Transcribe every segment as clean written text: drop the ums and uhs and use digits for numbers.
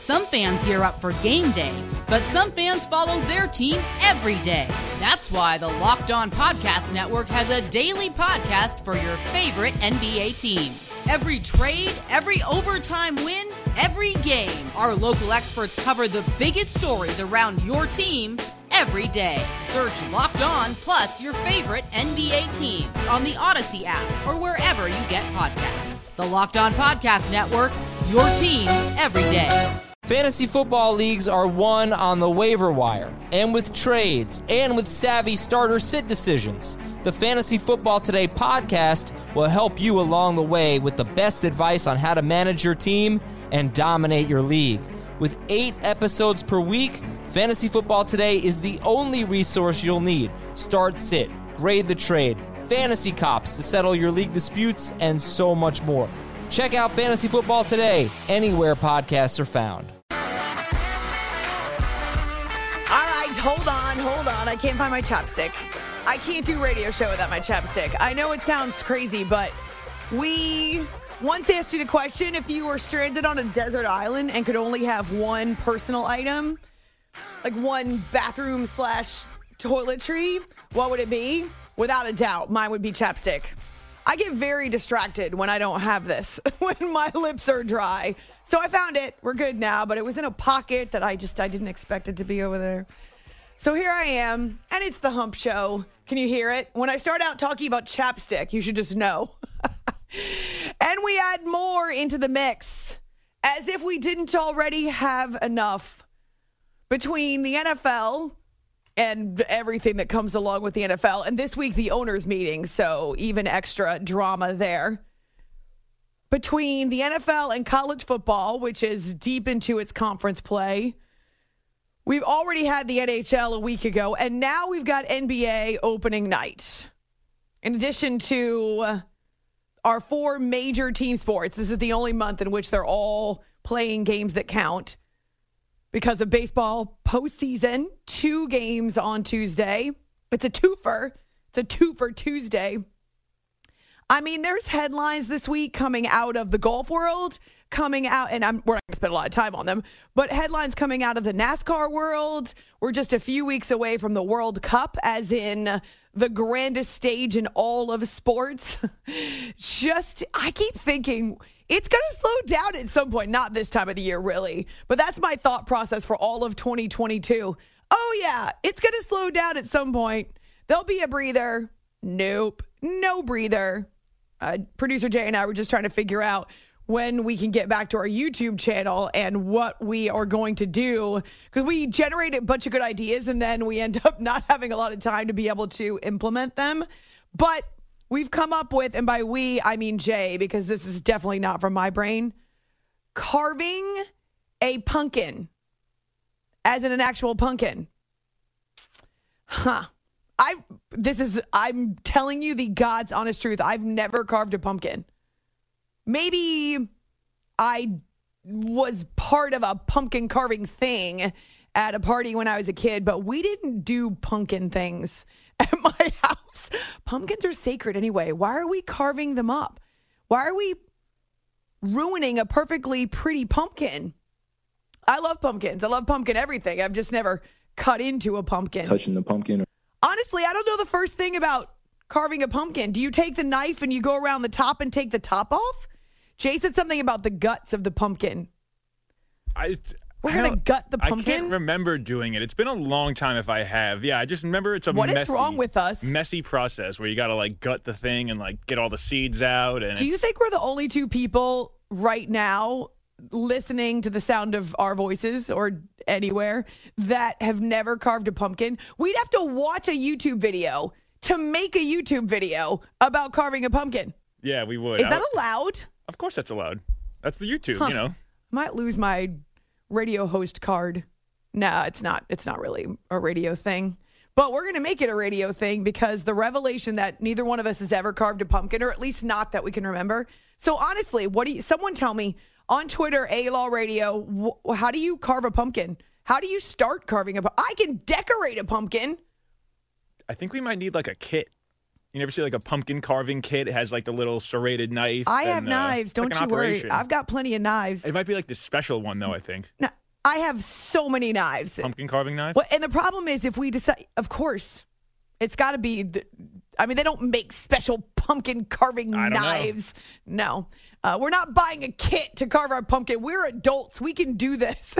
Some fans gear up for game day, but some fans follow their team every day. That's why the Locked On Podcast Network has a daily podcast for your favorite NBA team. Every trade, every overtime win, every game, our local experts cover the biggest stories around your team every day. Search Locked On plus your favorite NBA team on the Odyssey app or wherever you get podcasts. The Locked On Podcast Network, your team every day. Fantasy football leagues are won on the waiver wire, and with trades, and with savvy starter sit decisions. The Fantasy Football Today podcast will help you along the way with the best advice on how to manage your team and dominate your league. With 8 episodes per week, Fantasy Football Today is the only resource you'll need. Start sit, grade the trade, fantasy cops to settle your league disputes, and so much more. Check out Fantasy Football Today anywhere podcasts are found. All right, hold on. I can't find my chapstick. I can't do radio show without my chapstick. I know it sounds crazy, but we once asked you the question, if you were stranded on a desert island and could only have one personal item, like one bathroom / toiletry, what would it be? Without a doubt, mine would be chapstick. I get very distracted when I don't have this, when my lips are dry. So I found it. We're good now, but it was in a pocket that I didn't expect it to be over there. So here I am, and it's the Hump Show. Can you hear it? When I start out talking about chapstick, you should just know. And we add more into the mix, as if we didn't already have enough. Between the NFL and everything that comes along with the NFL, and this week the owners' meeting, so even extra drama there. Between the NFL and college football, which is deep into its conference play, we've already had the NHL a week ago, and now we've got NBA opening night. In addition to our 4 major team sports, this is the only month in which they're all playing games that count. Because of baseball postseason, 2 games on Tuesday. It's a twofer. It's a 2 Tuesday. I mean, there's headlines this week coming out of the golf world, coming out, and we're not going to spend a lot of time on them, but headlines coming out of the NASCAR world. We're just a few weeks away from the World Cup, as in the grandest stage in all of sports. I keep thinking it's going to slow down at some point. Not this time of the year, really. But that's my thought process for all of 2022. Oh, yeah, it's going to slow down at some point. There'll be a breather. Nope, no breather. Producer Jay and I were just trying to figure out when we can get back to our YouTube channel and what we are going to do, because we generate a bunch of good ideas and then we end up not having a lot of time to be able to implement them. But we've come up with, and by we, I mean Jay, because this is definitely not from my brain, carving a pumpkin, as in an actual pumpkin. I'm telling you the God's honest truth. I've never carved a pumpkin. Maybe I was part of a pumpkin carving thing at a party when I was a kid, but we didn't do pumpkin things at my house. Pumpkins are sacred anyway. Why are we carving them up? Why are we ruining a perfectly pretty pumpkin? I love pumpkins. I love pumpkin everything. I've just never cut into a pumpkin. Touching the pumpkin. Honestly, I don't know the first thing about carving a pumpkin. Do you take the knife and you go around the top and take the top off? Jay said something about the guts of the pumpkin. We're going to gut the pumpkin? I can't remember doing it. It's been a long time if I have. Yeah, I just remember it's a What is wrong with us? Messy process where you got to gut the thing and get all the seeds out. And do you think we're the only 2 people right now listening to the sound of our voices or anywhere that have never carved a pumpkin? We'd have to watch a YouTube video to make a YouTube video about carving a pumpkin. Yeah, we would. Is that allowed? Of course that's allowed. That's the YouTube, Might lose my radio host card. No, it's not. It's not really a radio thing. But we're going to make it a radio thing because the revelation that neither one of us has ever carved a pumpkin, or at least not that we can remember. So honestly, someone tell me on Twitter, A-Law Radio, how do you carve a pumpkin? How do you start carving a pumpkin? I can decorate a pumpkin. I think we might need a kit. You never see a pumpkin carving kit? It has the little serrated knife. I have knives. Don't you worry. I've got plenty of knives. It might be the special one though, I think. Now, I have so many knives. Pumpkin carving knife? Well, and the problem is if we decide, of course, it's got to be, they don't make special pumpkin carving knives. No. We're not buying a kit to carve our pumpkin. We're adults. We can do this.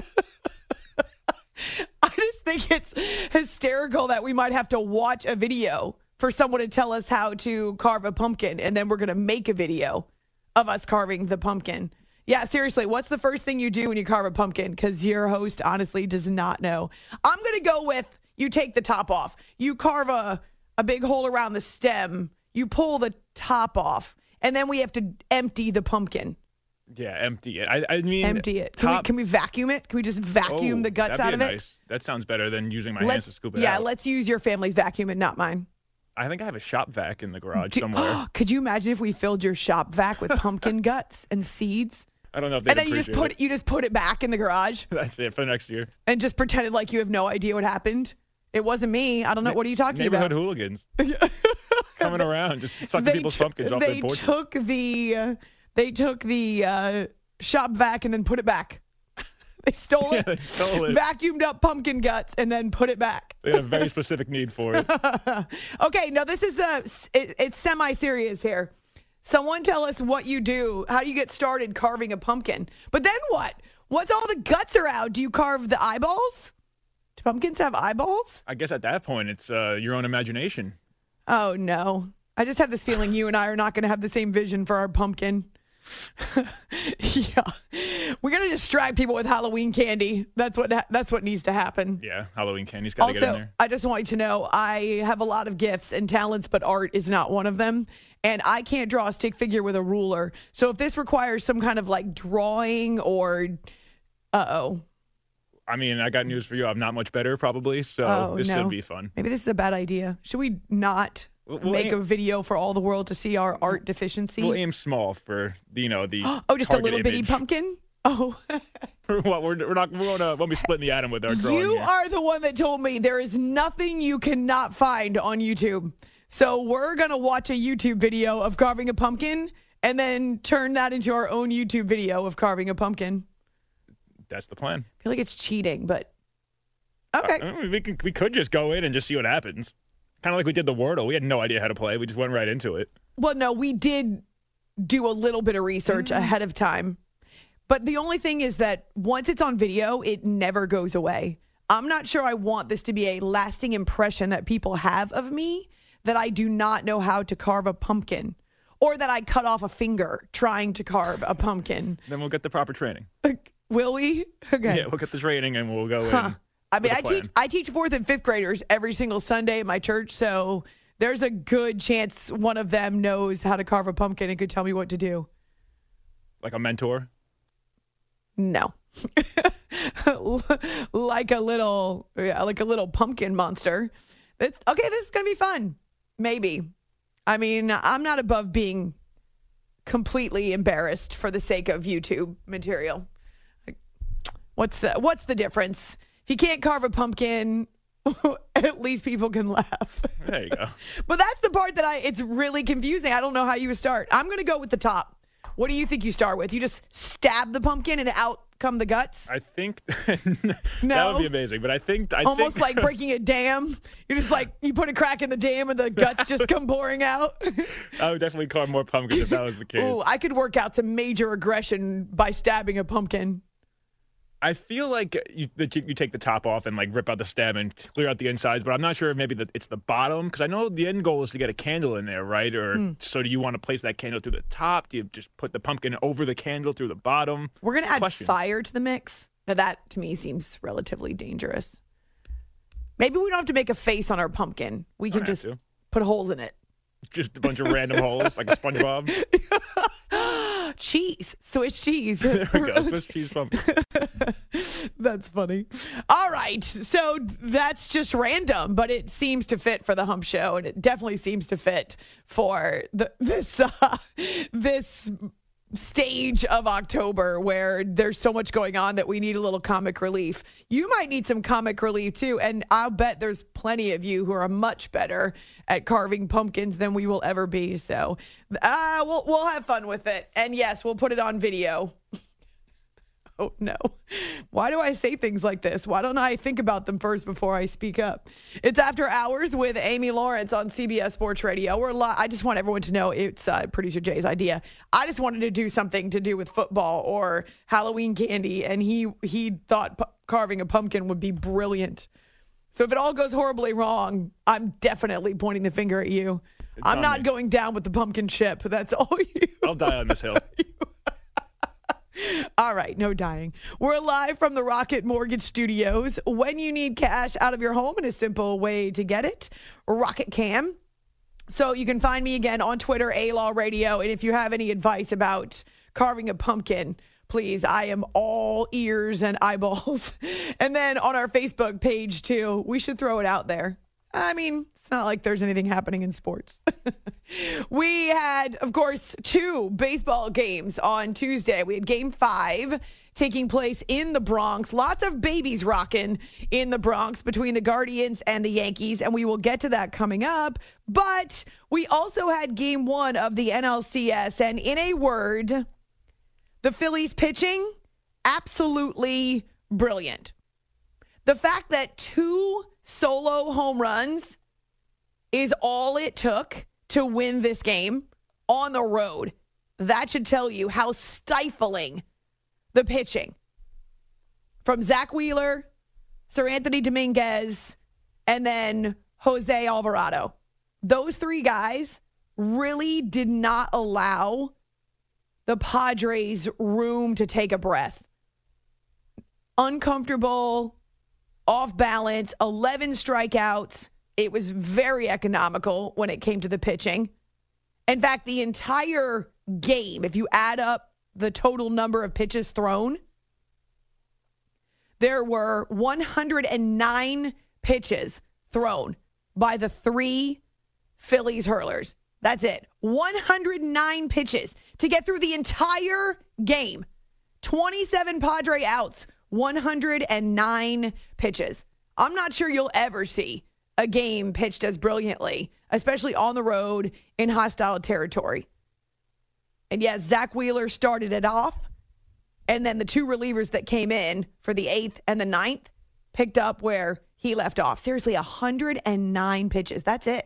I just think it's hysterical that we might have to watch a video for someone to tell us how to carve a pumpkin, and then we're going to make a video of us carving the pumpkin. Yeah, seriously, what's the first thing you do when you carve a pumpkin? Because your host honestly does not know. I'm going to go with you take the top off. You carve a big hole around the stem. You pull the top off, and then we have to empty the pumpkin. Yeah, empty it. I mean, empty it. Can we vacuum it? Can we just vacuum the guts out of it? That sounds better than using my hands to scoop it out. Yeah, let's use your family's vacuum and not mine. I think I have a shop vac in the garage somewhere. Could you imagine if we filled your shop vac with pumpkin guts and seeds? I don't know if they. And then you just put it back in the garage. That's it for next year. And just pretended like you have no idea what happened. It wasn't me. I don't know. What are you talking about? Neighborhood hooligans coming around, just sucking people's pumpkins off their porches. They took the shop vac and then put it back. They stole it. They stole it. Vacuumed up pumpkin guts and then put it back. They had a very specific need for it. Okay, no, this is it's semi-serious here. Someone tell us what you do. How do you get started carving a pumpkin? But then what? Once all the guts are out, do you carve the eyeballs? Do pumpkins have eyeballs? I guess at that point, it's your own imagination. Oh, no. I just have this feeling you and I are not going to have the same vision for our pumpkin. Yeah. We're going to distract people with Halloween candy. That's what needs to happen. Yeah, Halloween candy's got to get in there. I just want you to know I have a lot of gifts and talents, but art is not one of them. And I can't draw a stick figure with a ruler. So if this requires some kind of like drawing or I mean, I got news for you. I'm not much better probably, so this should be fun. Maybe this is a bad idea. Should we not make a video for all the world to see our art deficiency? We'll aim small for the just a little bitty pumpkin? Oh. We won't be splitting the atom with our drawing. You are the one that told me there is nothing you cannot find on YouTube. So we're going to watch a YouTube video of carving a pumpkin and then turn that into our own YouTube video of carving a pumpkin. That's the plan. I feel like it's cheating, but okay. We could just go in and just see what happens. Kind of like we did the Wordle. We had no idea how to play. We just went right into it. Well, no, we did do a little bit of research ahead of time. But the only thing is that once it's on video, it never goes away. I'm not sure I want this to be a lasting impression that people have of me, that I do not know how to carve a pumpkin or that I cut off a finger trying to carve a pumpkin. Then we'll get the proper training. Will we? Okay. Yeah, we'll get the training and we'll go in. I mean, I teach 4th and 5th graders every single Sunday at my church, so there's a good chance one of them knows how to carve a pumpkin and could tell me what to do. Like a mentor? No. like a little pumpkin monster. This is going to be fun. Maybe. I mean, I'm not above being completely embarrassed for the sake of YouTube material. What's the difference? If you can't carve a pumpkin, at least people can laugh. There you go. But that's the part that it's really confusing. I don't know how you would start. I'm going to go with the top. What do you think you start with? You just stab the pumpkin and out come the guts? I think that would be amazing. But I think almost like breaking a dam. You're just like, you put a crack in the dam and the guts just come pouring out. I would definitely carve more pumpkins if that was the case. Ooh, I could work out some major aggression by stabbing a pumpkin. I feel like you take the top off and like rip out the stem and clear out the insides, but I'm not sure if maybe it's the bottom, because I know the end goal is to get a candle in there, right? Or so do you want to place that candle through the top? Do you just put the pumpkin over the candle through the bottom? We're going to add fire to the mix. Now that to me seems relatively dangerous. Maybe we don't have to make a face on our pumpkin. We can just put holes in it. Just a bunch of random holes like a SpongeBob. Cheese. Swiss cheese. There we go. Swiss cheese pumpkin. That's funny. All right. So that's just random, but it seems to fit for the Hump Show, and it definitely seems to fit for this stage of October where there's so much going on that we need a little comic relief. You might need some comic relief too, and I'll bet there's plenty of you who are much better at carving pumpkins than we will ever be. So we'll have fun with it, and yes, we'll put it on video. Oh, no. Why do I say things like this? Why don't I think about them first before I speak up? It's After Hours with Amy Lawrence on CBS Sports Radio. I just want everyone to know it's producer Jay's idea. I just wanted to do something to do with football or Halloween candy, and he thought carving a pumpkin would be brilliant. So if it all goes horribly wrong, I'm definitely pointing the finger at you. I'm not going down with the pumpkin ship. That's all you. I'll die on this hill. All right, no dying. We're live from the Rocket Mortgage Studios. When you need cash out of your home and a simple way to get it, Rocket Cam. So you can find me again on Twitter, A-Law Radio. And if you have any advice about carving a pumpkin, please, I am all ears and eyeballs. And then on our Facebook page, too, we should throw it out there. I mean, it's not like there's anything happening in sports. We had, of course, 2 baseball games on Tuesday. We had Game 5 taking place in the Bronx. Lots of babies rocking in the Bronx between the Guardians and the Yankees, and we will get to that coming up. But we also had Game 1 of the NLCS, and in a word, the Phillies pitching, absolutely brilliant. The fact that 2 solo home runs is all it took to win this game on the road. That should tell you how stifling the pitching from Zach Wheeler, Sir Anthony Dominguez, and then Jose Alvarado. Those 3 guys really did not allow the Padres room to take a breath. Uncomfortable, off balance, 11 strikeouts. It was very economical when it came to the pitching. In fact, the entire game, if you add up the total number of pitches thrown, there were 109 pitches thrown by the 3 Phillies hurlers. That's it. 109 pitches to get through the entire game. 27 Padre outs, 109 pitches. I'm not sure you'll ever see a game pitched as brilliantly, especially on the road in hostile territory. And yes, Zach Wheeler started it off, and then the 2 relievers that came in for the 8th and the 9th picked up where he left off. Seriously, 109 pitches. That's it.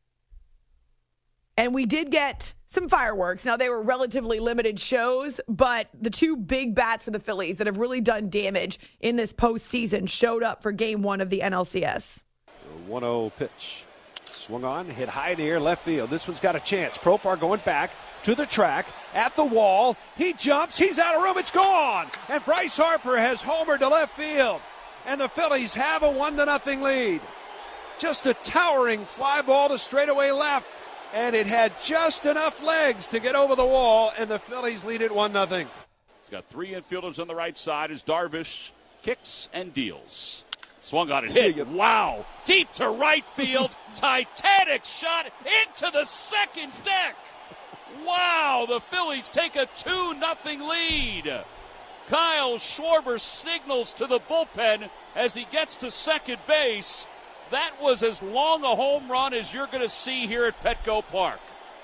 And we did get some fireworks. Now, they were relatively limited shows, but the 2 big bats for the Phillies that have really done damage in this postseason showed up for Game 1 of the NLCS. 1-0 pitch. Swung on, hit high in the air, left field. This one's got a chance. Profar going back to the track, at the wall. He jumps, he's out of room, it's gone! And Bryce Harper has homered to left field. And the Phillies have a 1-0 lead. Just a towering fly ball to straightaway left. And it had just enough legs to get over the wall, and the Phillies lead it 1-0. He's got 3 infielders on the right side as Darvish kicks and deals. Swung on and hit. Wow. Deep to right field. Titanic shot into the second deck. Wow. The Phillies take a 2-0 lead. Kyle Schwarber signals to the bullpen as he gets to second base. That was as long a home run as you're going to see here at Petco Park.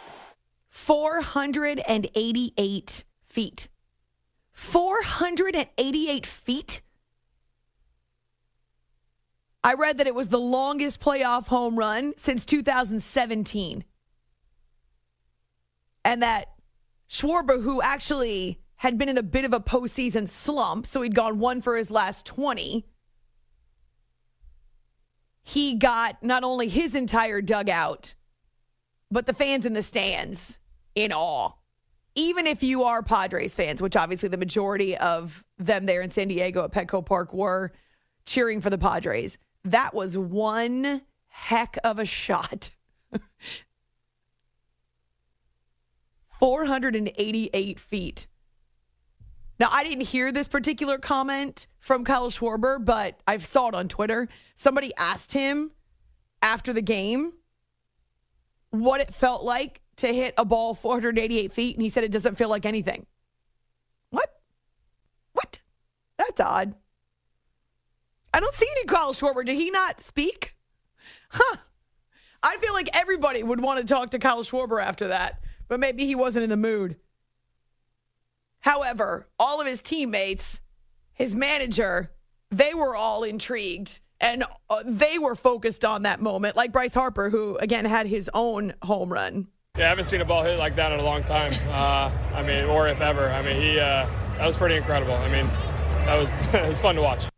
488 feet. 488 feet? I read that it was the longest playoff home run since 2017. And that Schwarber, who actually had been in a bit of a postseason slump, so he'd gone 1 for his last 20, he got not only his entire dugout, but the fans in the stands in awe. Even if you are Padres fans, which obviously the majority of them there in San Diego at Petco Park were cheering for the Padres, that was one heck of a shot. 488 feet. Now, I didn't hear this particular comment from Kyle Schwarber, but I saw it on Twitter. Somebody asked him after the game what it felt like to hit a ball 488 feet, and he said it doesn't feel like anything. What? That's odd. I don't see any Kyle Schwarber. Did he not speak? I feel like everybody would want to talk to Kyle Schwarber after that, but maybe he wasn't in the mood. However, all of his teammates his manager, they were all intrigued. And they were focused on that moment, like Bryce Harper, who, again, had his own home run. Yeah, I haven't seen a ball hit like that in a long time. Or if ever. That was pretty incredible. That was it was fun to watch.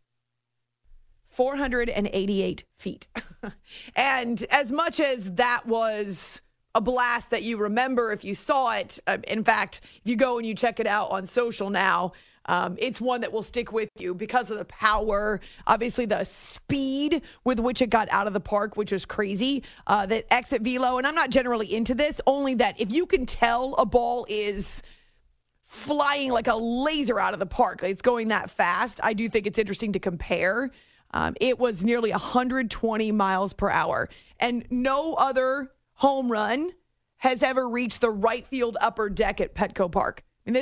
488 feet. And as much as that was a blast that you remember if you saw it, in fact, if you go and you check it out on social now, it's one that will stick with you because of the power, obviously the speed with which it got out of the park, which was crazy. That exit velo, and I'm not generally into this, only that if you can tell a ball is flying like a laser out of the park, it's going that fast, I do think it's interesting to compare. It was nearly 120 miles per hour, and no other home run has ever reached the right field upper deck at Petco Park. And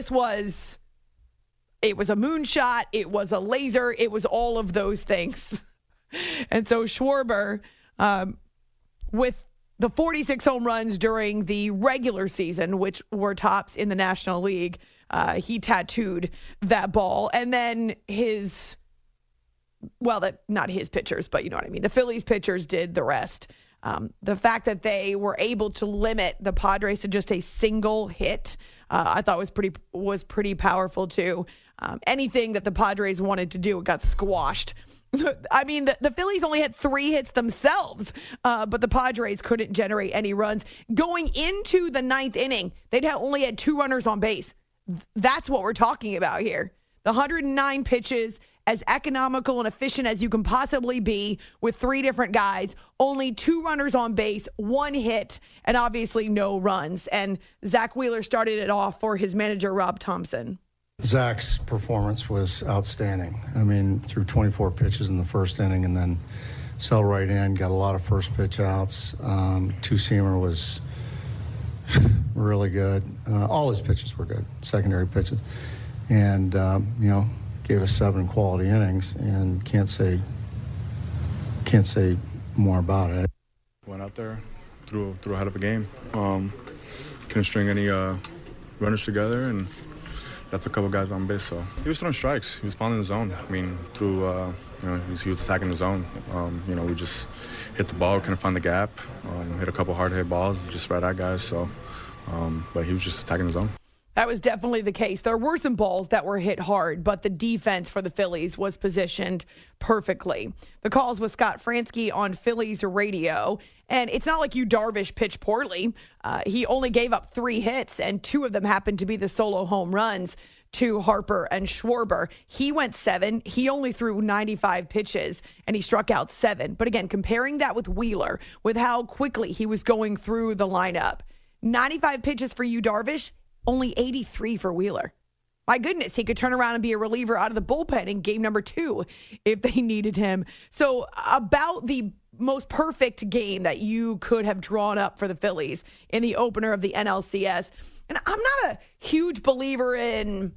it was a moonshot, it was a laser, it was all of those things. And so Schwarber, with the 46 home runs during the regular season, which were tops in the National League, he tattooed that ball. And then not his pitchers, but you know what I mean. The Phillies pitchers did the rest. The fact that they were able to limit the Padres to just a single hit, I thought was pretty powerful too. Anything that the Padres wanted to do, it got squashed. The Phillies only had 3 hits themselves, but the Padres couldn't generate any runs. Going into the 9th inning, they'd only had 2 runners on base. That's what we're talking about here. The 109 pitches, as economical and efficient as you can possibly be with 3 different guys, only 2 runners on base, 1 hit, and obviously no runs. And Zach Wheeler started it off for his manager, Rob Thompson. Zach's performance was outstanding. Threw 24 pitches in the first inning and then sell right in, got a lot of first pitch outs. Two-seamer was really good. All his pitches were good, secondary pitches. And, gave us 7 quality innings, and can't say more about it. Went out there, threw a head of a game. Couldn't string any runners together, and got a couple guys on base. So he was throwing strikes. He was pounding the zone. He was attacking the zone. We just hit the ball, couldn't find the gap. Hit a couple hard hit balls, just right at guys. So, but he was just attacking the zone. That was definitely the case. There were some balls that were hit hard, but the defense for the Phillies was positioned perfectly. The calls with Scott Fransky on Phillies radio, and it's not like Yu Darvish pitched poorly. He only gave up 3 hits, and 2 of them happened to be the solo home runs to Harper and Schwarber. He went 7. He only threw 95 pitches, and he struck out 7. But again, comparing that with Wheeler, with how quickly he was going through the lineup, 95 pitches for Yu Darvish, only 83 for Wheeler. My goodness, he could turn around and be a reliever out of the bullpen in game number 2 if they needed him. So about the most perfect game that you could have drawn up for the Phillies in the opener of the NLCS. And I'm not a huge believer in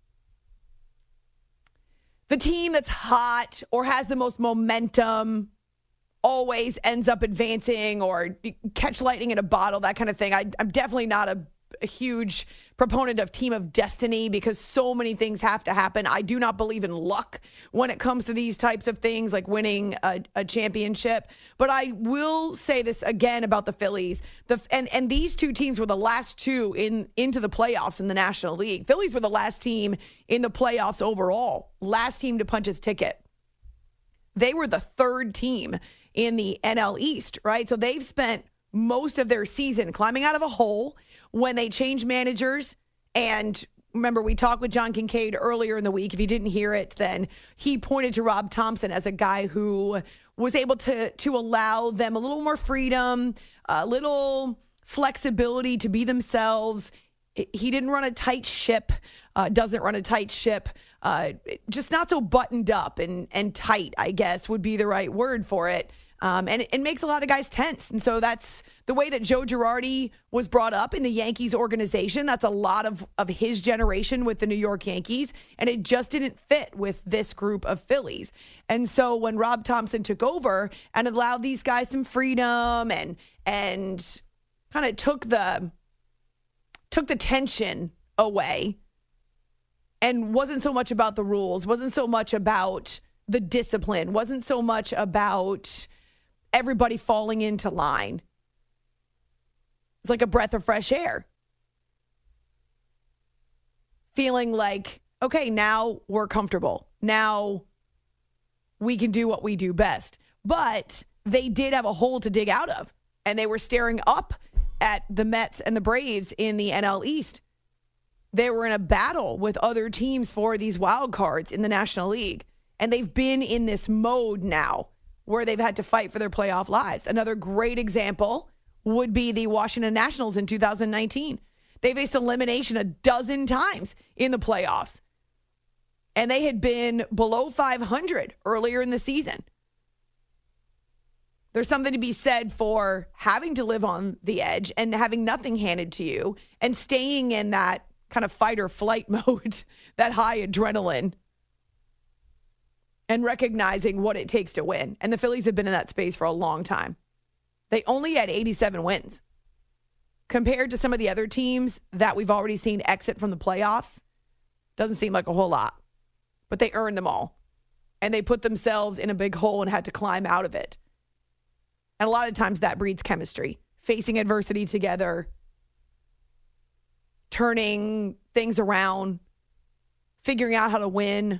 the team that's hot or has the most momentum always ends up advancing or catch lightning in a bottle, that kind of thing. I'm definitely not a huge proponent of team of destiny because so many things have to happen. I do not believe in luck when it comes to these types of things like winning a championship. But I will say this again about the Phillies. And these 2 teams were the last 2 into the playoffs in the National League. Phillies were the last team in the playoffs overall, last team to punch its ticket. They were the 3rd team in the NL East, right? So they've spent most of their season climbing out of a hole when they change managers. And remember, we talked with John Kincaid earlier in the week. If you didn't hear it, then he pointed to Rob Thompson as a guy who was able to allow them a little more freedom, a little flexibility to be themselves. He didn't run a tight ship, doesn't run a tight ship, just not so buttoned up and tight, I guess would be the right word for it. And it makes a lot of guys tense. And so that's the way that Joe Girardi was brought up in the Yankees organization. That's a lot of his generation with the New York Yankees. And it just didn't fit with this group of Phillies. And so when Rob Thompson took over and allowed these guys some freedom and kind of took the tension away, and wasn't so much about the rules, wasn't so much about the discipline, wasn't so much about everybody falling into line. It's like a breath of fresh air. Feeling like, okay, now we're comfortable. Now we can do what we do best. But they did have a hole to dig out of, and they were staring up at the Mets and the Braves in the NL East. They were in a battle with other teams for these wild cards in the National League, and they've been in this mode now where they've had to fight for their playoff lives. Another great example would be the Washington Nationals in 2019. They faced elimination a dozen times in the playoffs, and they had been below 500 earlier in the season. There's something to be said for having to live on the edge and having nothing handed to you and staying in that kind of fight or flight mode, that high adrenaline, and recognizing what it takes to win. And the Phillies have been in that space for a long time. They only had 87 wins. Compared to some of the other teams that we've already seen exit from the playoffs, doesn't seem like a whole lot. But they earned them all. And they put themselves in a big hole and had to climb out of it. And a lot of times that breeds chemistry. Facing adversity together, turning things around, figuring out how to win.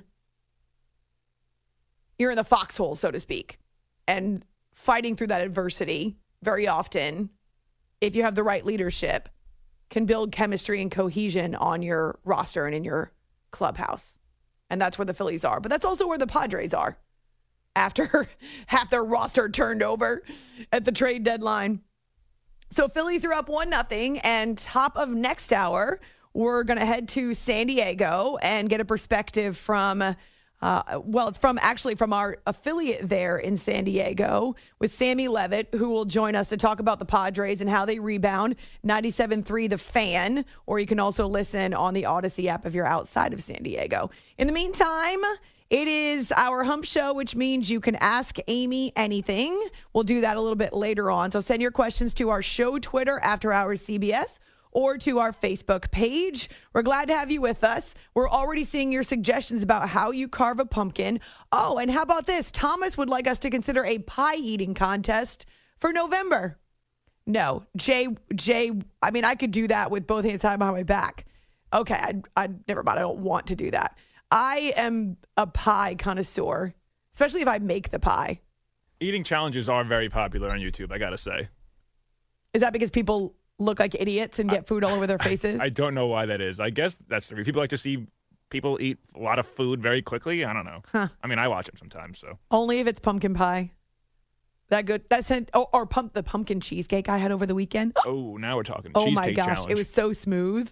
You're in the foxhole, so to speak. And fighting through that adversity very often, if you have the right leadership, can build chemistry and cohesion on your roster and in your clubhouse. And that's where the Phillies are. But that's also where the Padres are after half their roster turned over at the trade deadline. So Phillies are up 1-0, and top of next hour, we're going to head to San Diego and get a perspective from, it's from our affiliate there in San Diego with Sammy Levitt, who will join us to talk about the Padres and how they rebound. 97.3 The Fan, or you can also listen on the Odyssey app if you're outside of San Diego. In the meantime, it is our hump show, which means you can ask Amy anything. We'll do that a little bit later on. So send your questions to our show Twitter, After Hours CBS, or to our Facebook page. We're glad to have you with us. We're already seeing your suggestions about how you carve a pumpkin. Oh, and how about this? Thomas would like us to consider a pie eating contest for November. No, Jay, I mean, I could do that with both hands tied behind my back. Okay, never mind. I don't want to do that. I am a pie connoisseur, especially if I make the pie. Eating challenges are very popular on YouTube, I got to say. Is that because people look like idiots and get food all over their faces? I don't know why that is. I guess that's the reason. People like to see people eat a lot of food very quickly. I don't know. Huh. I mean, I watch them sometimes. So only if it's pumpkin pie. That good? Or the pumpkin cheesecake I had over the weekend. Oh, now we're talking. Oh cheesecake my gosh, challenge. It was so smooth.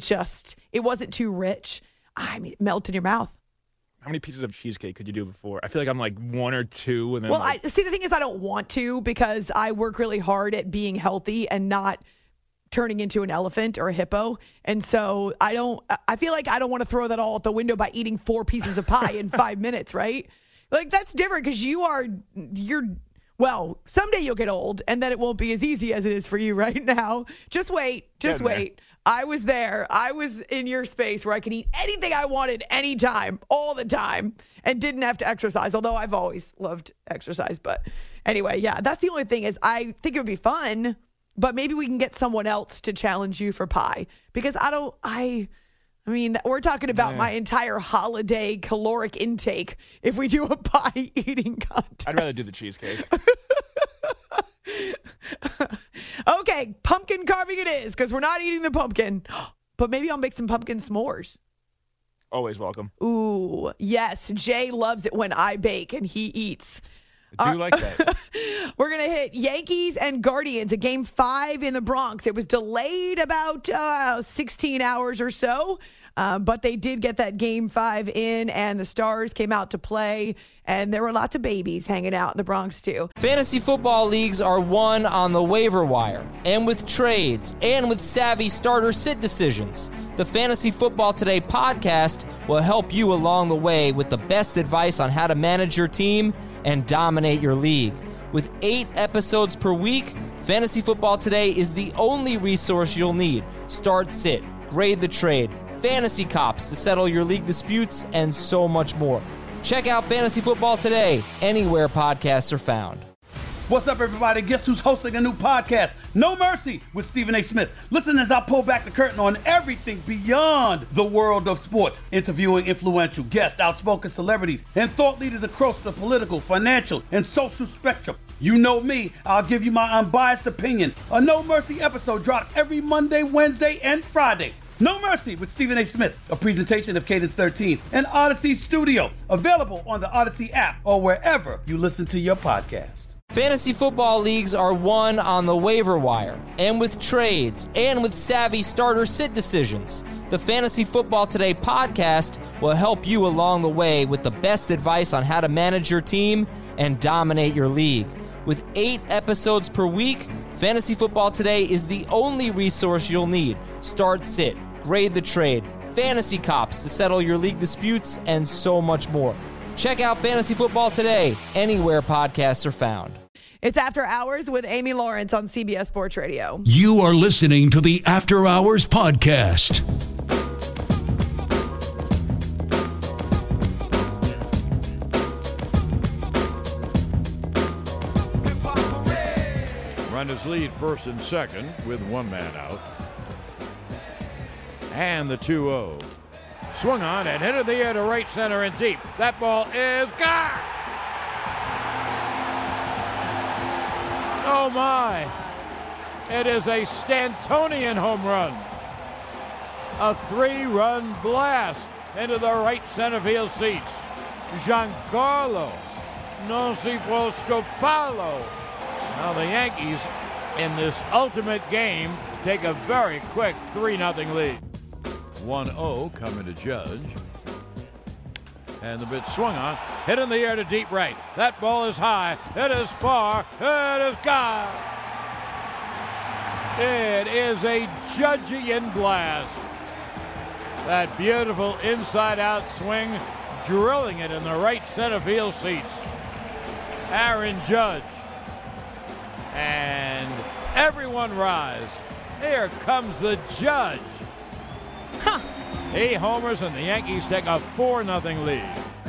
It wasn't too rich. I mean, it melted in your mouth. How many pieces of cheesecake could you do before? I feel like I'm like 1 or 2. And then the thing is, I don't want to because I work really hard at being healthy and not turning into an elephant or a hippo. And so I feel like I don't want to throw that all out the window by eating 4 pieces of pie in 5 minutes, right? Like, that's different because well, someday you'll get old and then it won't be as easy as it is for you right now. Just wait. I was there. I was in your space where I could eat anything I wanted anytime, all the time, and didn't have to exercise, although I've always loved exercise. But anyway, yeah, that's the only thing is I think it would be fun, but maybe we can get someone else to challenge you for pie because I mean, we're talking about my entire holiday caloric intake if we do a pie eating contest. I'd rather do the cheesecake. Okay, pumpkin carving it is because we're not eating the pumpkin. But maybe I'll make some pumpkin s'mores. Always welcome. Ooh, yes. Jay loves it when I bake and he eats. I do like that. We're going to hit Yankees and Guardians at Game 5 in the Bronx. It was delayed about 16 hours or so, but they did get that Game 5 in, and the Stars came out to play, and there were lots of babies hanging out in the Bronx, too. Fantasy football leagues are won on the waiver wire, and with trades, and with savvy starter sit decisions. The Fantasy Football Today podcast will help you along the way with the best advice on how to manage your team and dominate your league. With 8 episodes per week, Fantasy Football Today is the only resource you'll need. Start, sit, grade the trade, Fantasy Cops to settle your league disputes, and so much more. Check out Fantasy Football Today, anywhere podcasts are found. What's up, everybody? Guess who's hosting a new podcast? No Mercy with Stephen A. Smith. Listen as I pull back the curtain on everything beyond the world of sports, interviewing influential guests, outspoken celebrities, and thought leaders across the political, financial, and social spectrum. You know me, I'll give you my unbiased opinion. A No Mercy episode drops every Monday, Wednesday, and Friday. No Mercy with Stephen A. Smith, a presentation of Cadence 13 and Odyssey Studio, available on the Odyssey app or wherever you listen to your podcast. Fantasy football leagues are won on the waiver wire, and with trades, and with savvy starter sit decisions. The Fantasy Football Today podcast will help you along the way with the best advice on how to manage your team and dominate your league. With 8 episodes per week, Fantasy Football Today is the only resource you'll need. Start sit, grade the trade, Fantasy Cops to settle your league disputes, and so much more. Check out Fantasy Football Today, anywhere podcasts are found. It's After Hours with Amy Lawrence on CBS Sports Radio. You are listening to the After Hours podcast. Runners lead first and second with one man out. And the 2-0. Swung on and hit in the air to right center and deep. That ball is gone. Oh my. It is a Stantonian home run. A 3-run blast into the right center field seats. Giancarlo non si può scoparlo. Now the Yankees in this ultimate game take a very quick 3-0 lead. 1-0 coming to Judge. And the pitch swung on, hit in the air to deep right. That ball is high, it is far, it is gone. It is a Judgian blast. That beautiful inside-out swing, drilling it in the right center field seats. Aaron Judge. And everyone rise. Here comes the Judge. He homers and the Yankees take a 4-0 lead.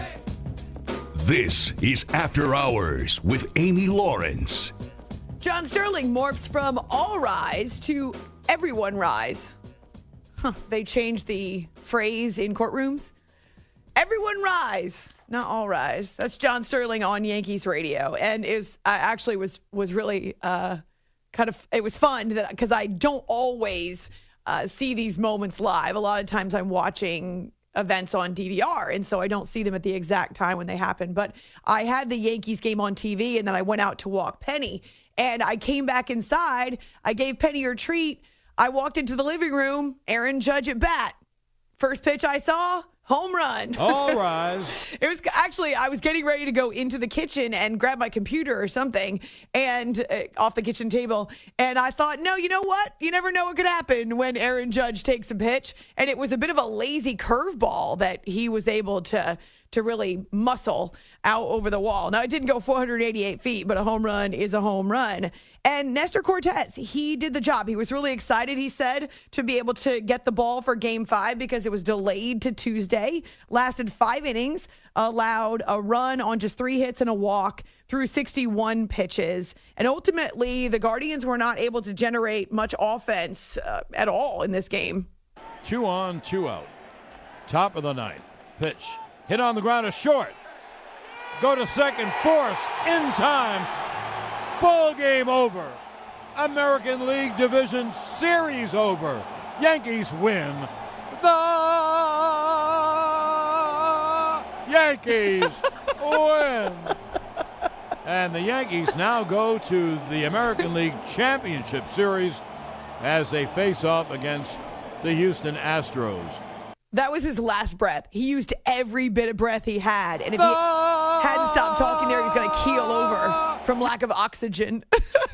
This is After Hours with Amy Lawrence. John Sterling morphs from all rise to everyone rise. They changed the phrase in courtrooms. Everyone rise, not all rise. That's John Sterling on Yankees radio. And actually was really it was fun because I don't always see these moments live. A lot of times I'm watching events on DVR, and so I don't see them at the exact time when they happen. But I had the Yankees game on TV, and then I went out to walk Penny, and I came back inside. I gave Penny her treat. I walked into the living room, Aaron Judge at bat. First pitch I saw, home run. All rise. It was actually, I was getting ready to go into the kitchen and grab my computer or something and off the kitchen table. And I thought, no, you know what? You never know what could happen when Aaron Judge takes a pitch. And it was a bit of a lazy curveball that he was able to really muscle out over the wall. Now, it didn't go 488 feet, but a home run is a home run. And Nestor Cortez, he did the job. He was really excited, he said, to be able to get the ball for Game 5 because it was delayed to Tuesday. Lasted 5 innings, allowed a run on just 3 hits and a walk through 61 pitches. And ultimately, the Guardians were not able to generate much offense at all in this game. 2 on, 2 out. Top of the 9th. Pitch. Hit on the ground is short. Go to second, force, in time. Ball game over. American League Division Series over. Yankees win. The Yankees win. And the Yankees now go to the American League Championship Series as they face off against the Houston Astros. That was his last breath. He used every bit of breath he had. And if he hadn't stopped talking there, he's going to keel over from lack of oxygen.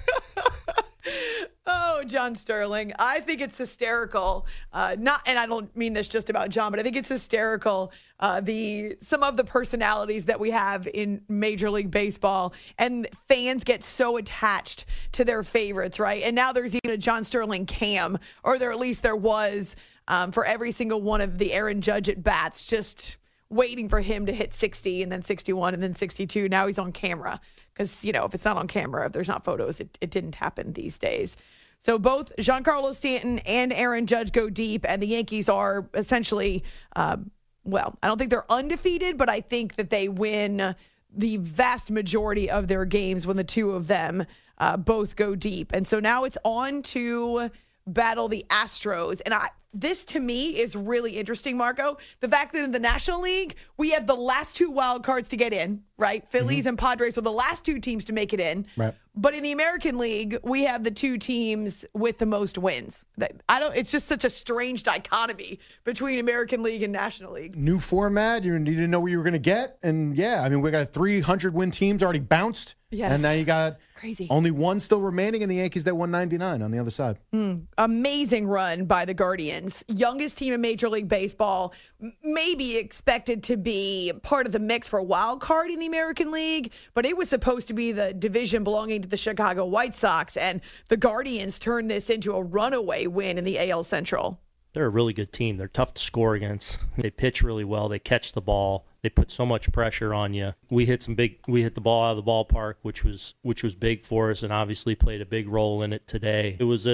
Oh, John Sterling. I think it's hysterical. And I don't mean this just about John, but I think it's hysterical. Some of the personalities that we have in Major League Baseball, and fans get so attached to their favorites, right? And now there's even a John Sterling cam, or at least there was for every single one of the Aaron Judge at bats, just waiting for him to hit 60 and then 61 and then 62. Now he's on camera because, if it's not on camera, if there's not photos, it didn't happen these days. So both Giancarlo Stanton and Aaron Judge go deep, and the Yankees are essentially, I don't think they're undefeated, but I think that they win the vast majority of their games when the two of them both go deep. And so now it's on to battle the Astros. And this to me is really interesting, Marco. The fact that in the National League, we have the last two wild cards to get in, right? Phillies and Padres are the last two teams to make it in. Right. But in the American League, we have the two teams with the most wins. It's just such a strange dichotomy between American League and National League. New format. You didn't know what you were going to get. And we got 300 win teams already bounced. Yes. And now you got crazy only one still remaining in the Yankees that won 99 on the other side. Amazing run by the Guardians. Youngest team in Major League Baseball. Maybe expected to be part of the mix for a wild card in the American League, but it was supposed to be the division belonging to the Chicago White Sox, and the Guardians turned this into a runaway win in the AL Central. They're a really good team. They're tough to score against. They pitch really well. They catch the ball. They put so much pressure on you. We hit the ball out of the ballpark, which was big for us, and obviously played a big role in it today. It was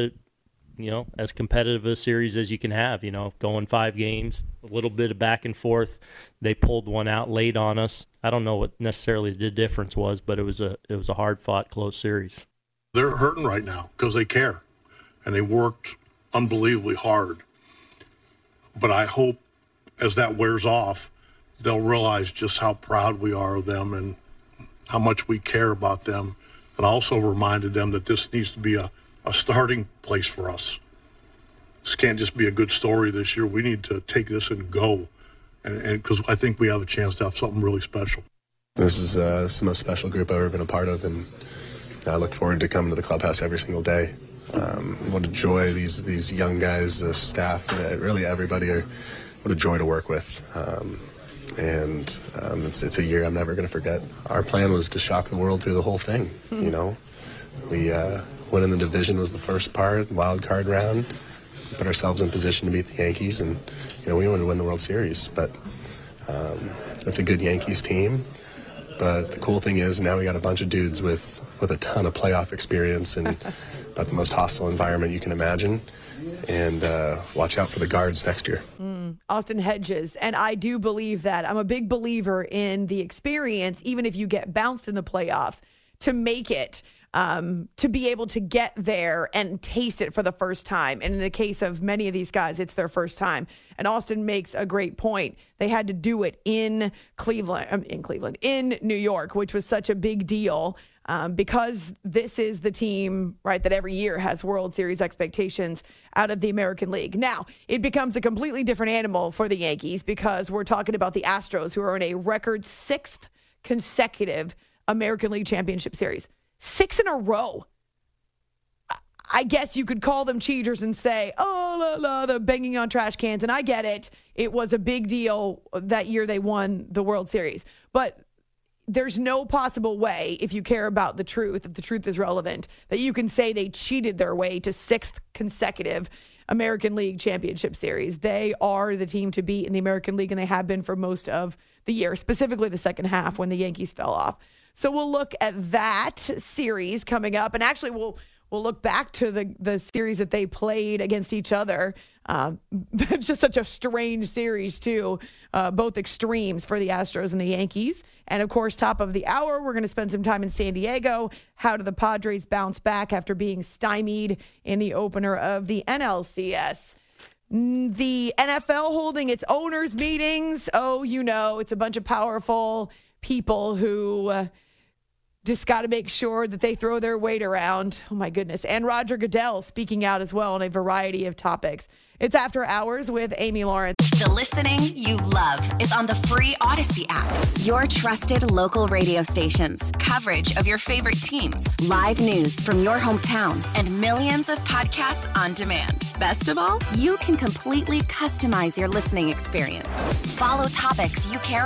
as competitive a series as you can have. Going 5 games, a little bit of back and forth. They pulled one out late on us. I don't know what necessarily the difference was, but it was a hard fought, close series. They're hurting right now because they care, and they worked unbelievably hard. But I hope as that wears off, they'll realize just how proud we are of them and how much we care about them. And also reminded them that this needs to be a starting place for us. This can't just be a good story this year. We need to take this and go. And because I think we have a chance to have something really special. This is the most special group I've ever been a part of. And I look forward to coming to the clubhouse every single day. What a joy these young guys, the staff, really everybody what a joy to work with. It's a year I'm never going to forget. Our plan was to shock the world through the whole thing. We winning the division was the first part, wild card round, put ourselves in position to beat the Yankees, and we wanted to win the World Series. But it's a good Yankees team. But the cool thing is now we got a bunch of dudes with a ton of playoff experience and about the most hostile environment you can imagine. And watch out for the guards next year. Austin Hedges. And I do believe that. I'm a big believer in the experience, even if you get bounced in the playoffs, to make it, to be able to get there and taste it for the first time. And in the case of many of these guys, it's their first time. And Austin makes a great point. They had to do it in New York, which was such a big deal. Because this is the team, right, that every year has World Series expectations out of the American League. Now, it becomes a completely different animal for the Yankees because we're talking about the Astros, who are in a record 6th consecutive American League Championship Series. 6 in a row. I guess you could call them cheaters and say, they're banging on trash cans. And I get it. It was a big deal that year they won the World Series. But there's no possible way, if you care about the truth, if the truth is relevant, that you can say they cheated their way to 6th consecutive American League Championship Series. They are the team to beat in the American League, and they have been for most of the year, specifically the second half when the Yankees fell off. So we'll look at that series coming up, and actually we'll look back to the series that they played against each other. It's just such a strange series, too. Both extremes for the Astros and the Yankees. And, of course, top of the hour, we're going to spend some time in San Diego. How do the Padres bounce back after being stymied in the opener of the NLCS? The NFL holding its owners' meetings. It's a bunch of powerful people who just got to make sure that they throw their weight around. Oh, my goodness. And Roger Goodell speaking out as well on a variety of topics. It's After Hours with Amy Lawrence. The listening you love is on the free Odyssey app. Your trusted local radio stations, coverage of your favorite teams, live news from your hometown, and millions of podcasts on demand. Best of all, you can completely customize your listening experience. Follow topics you care about,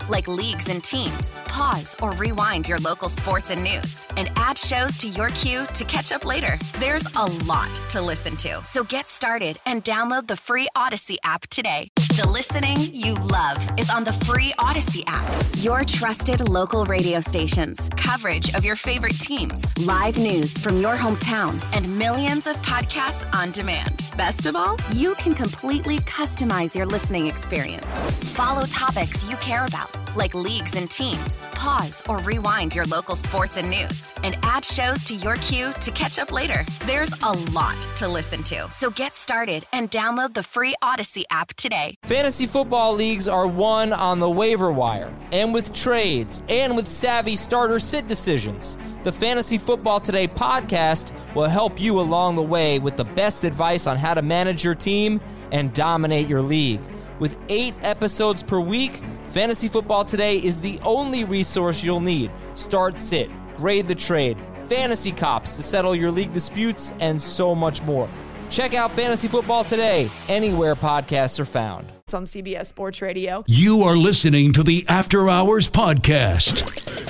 like leagues and teams. Pause or rewind your local sports and news, and add shows to your queue to catch up later. There's a lot to listen to, so get started and download the free Odyssey app today. The listening you love is on the free Odyssey app. Your trusted local radio stations, coverage of your favorite teams, live news from your hometown, and millions of podcasts on demand. Best of all, you can completely customize your listening experience. Follow topics you care about, like leagues and teams. Pause or rewind your local sports and news, and add shows to your queue to catch up later. There's a lot to listen to, so get started and download the free Odyssey app today. Fantasy football leagues are won on the waiver wire, and with trades, and with savvy starter sit decisions. The Fantasy Football Today podcast will help you along the way with the best advice on how to manage your team and dominate your league. With 8 episodes per week, Fantasy Football Today is the only resource you'll need. Start sit, grade the trade, fantasy cops to settle your league disputes, and so much more. Check out Fantasy Football Today anywhere podcasts are found. It's on CBS Sports Radio. You are listening to the After Hours Podcast.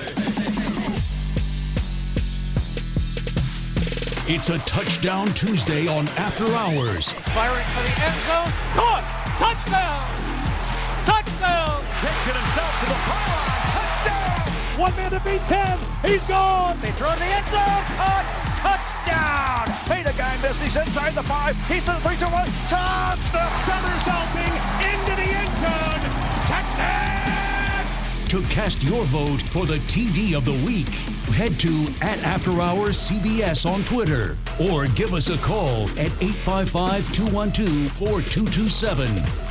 It's a Touchdown Tuesday on After Hours. Firing for the end zone. Caught! Touchdown! Touchdown! Takes it himself to the pylon. Touchdown! 1 man to beat 10. He's gone. They throw in the end zone. Caught! Touchdown! Hey, the guy missed. He's inside the 5. He's to the 3-2-1. Touchdown! Somersaulting into the end zone. Touchdown! To cast your vote for the TD of the week, head to @AfterHoursCBS on Twitter or give us a call at 855-212-4227.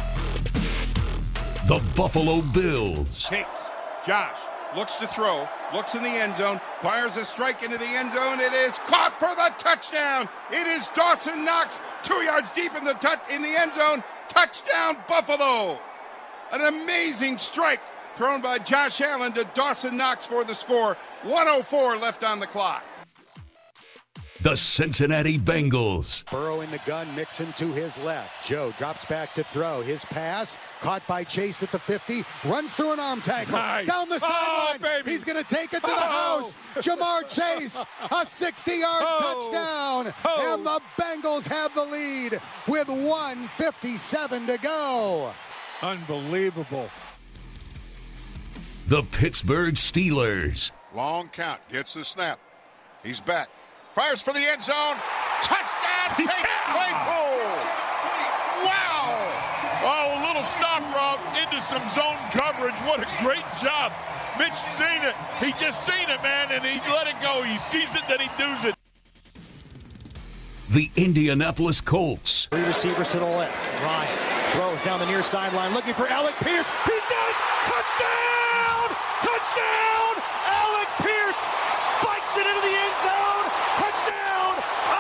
The Buffalo Bills. Takes. Josh looks to throw, looks in the end zone, fires a strike into the end zone. It is caught for the touchdown. It is Dawson Knox, 2 yards deep in the end zone. Touchdown, Buffalo. An amazing strike thrown by Josh Allen to Dawson Knox for the score. 1:04 left on the clock. The Cincinnati Bengals. Burrow in the gun, Mixon to his left. Joe drops back to throw. His pass caught by Chase at the 50. Runs through an arm tackle. Nice. Down the sideline. Baby. He's going to take it to the house. Jamar Chase, a 60-yard touchdown. And the Bengals have the lead with 1:57 to go. Unbelievable. The Pittsburgh Steelers. Long count, gets the snap. He's back. Fires for the end zone. Touchdown, Claypool. Wow. Oh, a little stop route into some zone coverage. What a great job. Mitch seen it. He just seen it, man, and he let it go. He sees it, then he does it. The Indianapolis Colts. 3 receivers to the left. Ryan throws down the near sideline looking for Alec Pierce. He's got it. Touchdown! Touchdown! Alec Pierce spikes it into the end zone. Touchdown!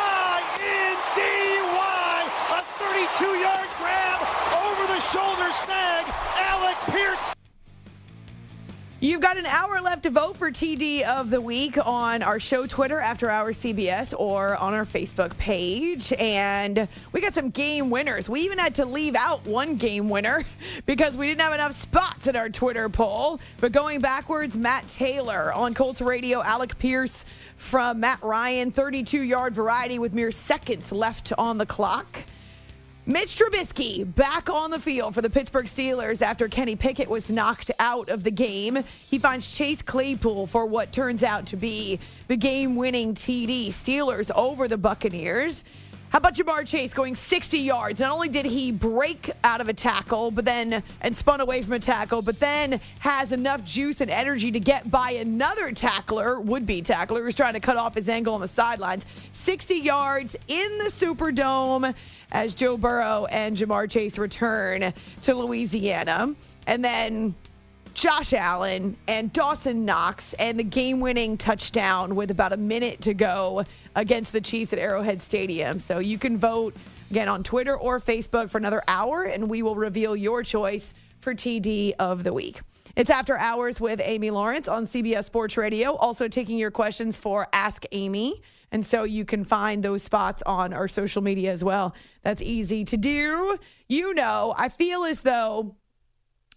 I-N-D-Y! A 32-yard grab over the shoulder snag. Alec Pierce. You've got an hour left to vote for TD of the week on our show Twitter, After Hours CBS, or on our Facebook page. And we got some game winners. We even had to leave out one game winner because we didn't have enough spots in our Twitter poll. But going backwards, Matt Taylor on Colts Radio, Alec Pierce from Matt Ryan, 32-yard variety with mere seconds left on the clock. Mitch Trubisky back on the field for the Pittsburgh Steelers after Kenny Pickett was knocked out of the game. He finds Chase Claypool for what turns out to be the game-winning TD. Steelers over the Buccaneers. How about Jamar Chase going 60 yards? Not only did he break out of a tackle and spun away from a tackle, but then has enough juice and energy to get by another would-be tackler, who's trying to cut off his angle on the sidelines. 60 yards in the Superdome as Joe Burrow and Jamar Chase return to Louisiana. And then Josh Allen and Dawson Knox and the game-winning touchdown with about a minute to go against the Chiefs at Arrowhead Stadium. So you can vote, again, on Twitter or Facebook for another hour, and we will reveal your choice for TD of the week. It's After Hours with Amy Lawrence on CBS Sports Radio, also taking your questions for Ask Amy. And so you can find those spots on our social media as well. That's easy to do. I feel as though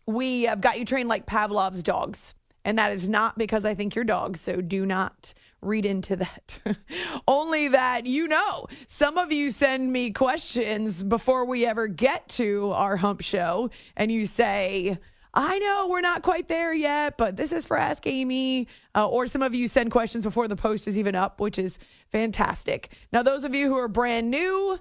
we have got you trained like Pavlov's dogs. And that is not because I think you're dogs, so do not read into that. Only that, some of you send me questions before we ever get to our hump show, and you say, I know we're not quite there yet, but this is for Ask Amy. Or some of you send questions before the post is even up, which is fantastic. Now, those of you who are brand new,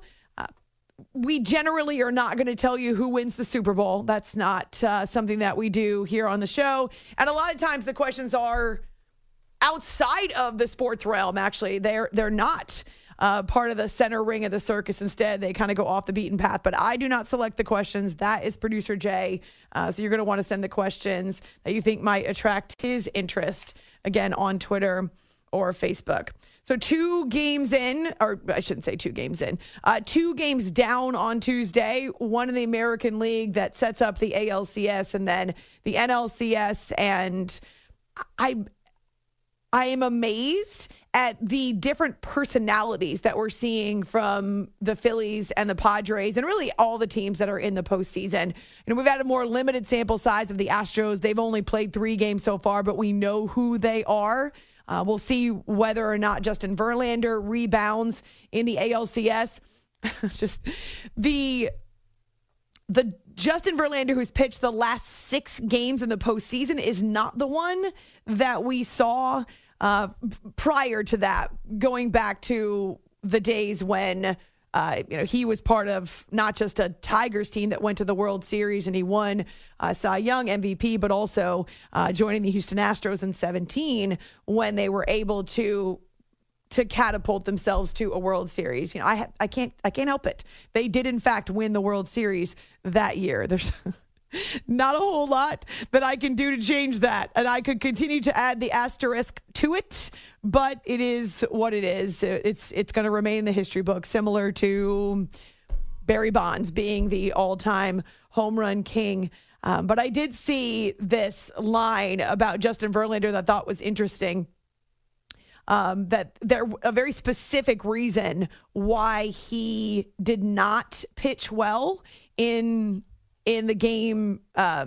we generally are not going to tell you who wins the Super Bowl. That's not something that we do here on the show. And a lot of times the questions are outside of the sports realm, actually. They're not part of the center ring of the circus. Instead, they kind of go off the beaten path. But I do not select the questions. That is producer Jay. So you're going to want to send the questions that you think might attract his interest, again, on Twitter or Facebook. So 2 games in, or I shouldn't say 2 games in, 2 games down on Tuesday, one in the American League that sets up the ALCS and then the NLCS. And I am amazed at the different personalities that we're seeing from the Phillies and the Padres and really all the teams that are in the postseason. And we've had a more limited sample size of the Astros. They've only played 3 games so far, but we know who they are. We'll see whether or not Justin Verlander rebounds in the ALCS. It's just the Justin Verlander who's pitched the last 6 games in the postseason is not the one that we saw prior to that, going back to the days when he was part of not just a Tigers team that went to the World Series and he won Cy Young MVP, but also joining the Houston Astros in 2017 when they were able to catapult themselves to a World Series. I can't help it. They did in fact win the World Series that year. There's not a whole lot that I can do to change that. And I could continue to add the asterisk to it, but it is what it is. It's going to remain in the history book, similar to Barry Bonds being the all-time home run king. But I did see this line about Justin Verlander that I thought was interesting. That there a very specific reason why he did not pitch well in the game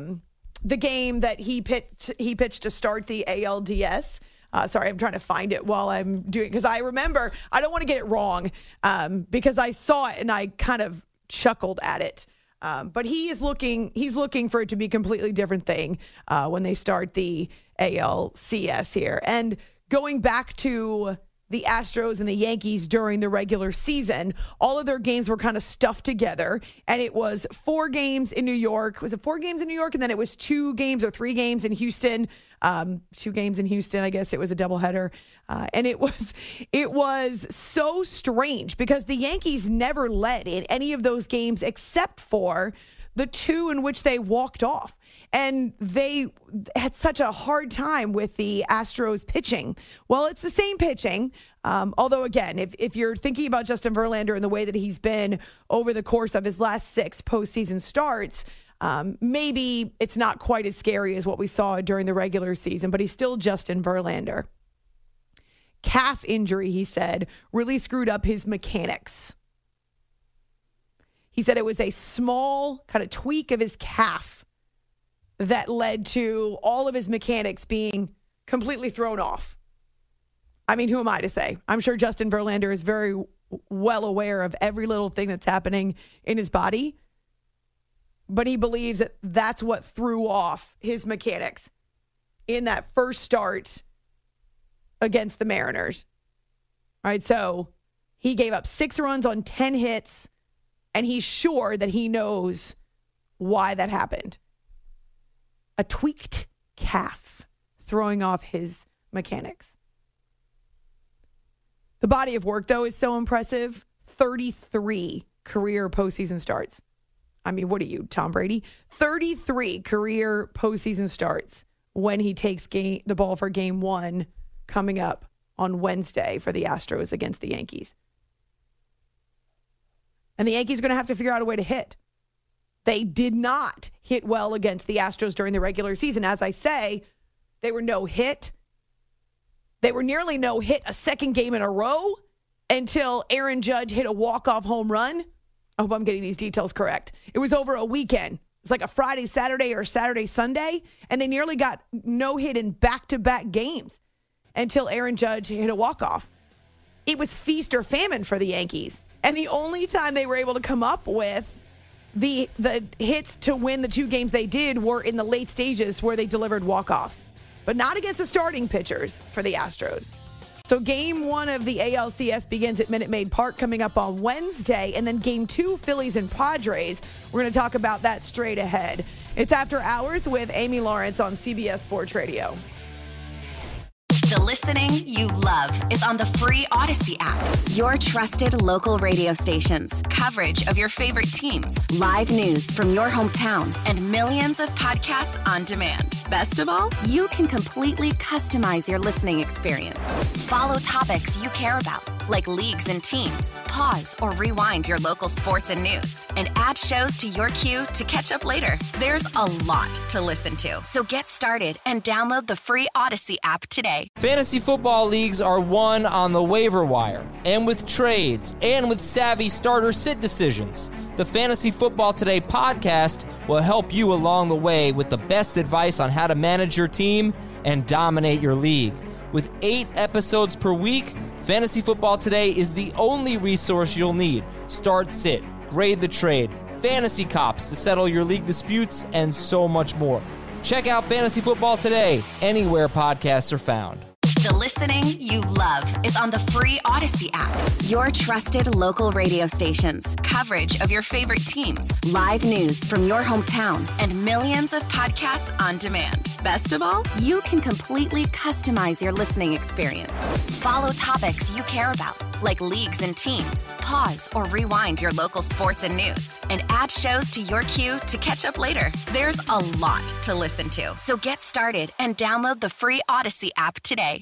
that he pitched to start the ALDS. Sorry, I'm trying to find it while I'm doing, because I remember, I don't want to get it wrong, because I saw it and I kind of chuckled at it. But he's looking for it to be a completely different thing when they start the ALCS here. And going back to the Astros and the Yankees during the regular season, all of their games were kind of stuffed together. And it was 4 games in New York. Was it 4 games in New York? And then it was 2 games or 3 games in Houston. 2 games in Houston. I guess it was a doubleheader. And it was so strange because the Yankees never led in any of those games except for the 2 in which they walked off. And they had such a hard time with the Astros pitching. Well, it's the same pitching. Although, again, if you're thinking about Justin Verlander and the way that he's been over the course of his last 6 postseason starts, maybe it's not quite as scary as what we saw during the regular season, but he's still Justin Verlander. Calf injury, he said, really screwed up his mechanics. He said it was a small kind of tweak of his calf that led to all of his mechanics being completely thrown off. I mean, who am I to say? I'm sure Justin Verlander is very well aware of every little thing that's happening in his body, but he believes that that's what threw off his mechanics in that first start against the Mariners. All right, so he gave up 6 runs on 10 hits, and he's sure that he knows why that happened. A tweaked calf throwing off his mechanics. The body of work, though, is so impressive. 33 career postseason starts. I mean, what are you, Tom Brady? 33 career postseason starts when he takes the ball for game 1 coming up on Wednesday for the Astros against the Yankees. And the Yankees are going to have to figure out a way to hit. They did not hit well against the Astros during the regular season. As I say, they were no hit. They were nearly no hit a second game in a row until Aaron Judge hit a walk-off home run. I hope I'm getting these details correct. It was over a weekend. was like a Friday, Saturday, or Saturday, Sunday, and they nearly got no-hit in back-to-back games until Aaron Judge hit a walk-off. It was feast or famine for the Yankees. And the only time they were able to come up with the hits to win the 2 games they did were in the late stages where they delivered walk-offs, but not against the starting pitchers for the Astros. So game 1 of the ALCS begins at Minute Maid Park coming up on Wednesday, and then game 2, Phillies and Padres. We're going to talk about that straight ahead. It's After Hours with Amy Lawrence on CBS Sports Radio. The listening you love is on the free Odyssey app. Your trusted local radio stations, coverage of your favorite teams, live news from your hometown, and millions of podcasts on demand. Best of all, you can completely customize your listening experience. Follow topics you care about, like leagues and teams. Pause or rewind your local sports and news, and add shows to your queue to catch up later. There's a lot to listen to, so get started and download the free Odyssey app today. Fantasy football leagues are won on the waiver wire, and with trades, and with savvy starter sit decisions. The Fantasy Football Today podcast will help you along the way with the best advice on how to manage your team and dominate your league. With 8 episodes per week, Fantasy Football Today is the only resource you'll need. Start sit, grade the trade, fantasy cops to settle your league disputes, and so much more. Check out Fantasy Football Today anywhere podcasts are found. The listening you love is on the free Odyssey app. Your trusted local radio stations, coverage of your favorite teams, live news from your hometown, and millions of podcasts on demand. Best of all, you can completely customize your listening experience. Follow topics you care about, like leagues and teams. Pause or rewind your local sports and news, and add shows to your queue to catch up later. There's a lot to listen to, so get started and download the free Odyssey app today.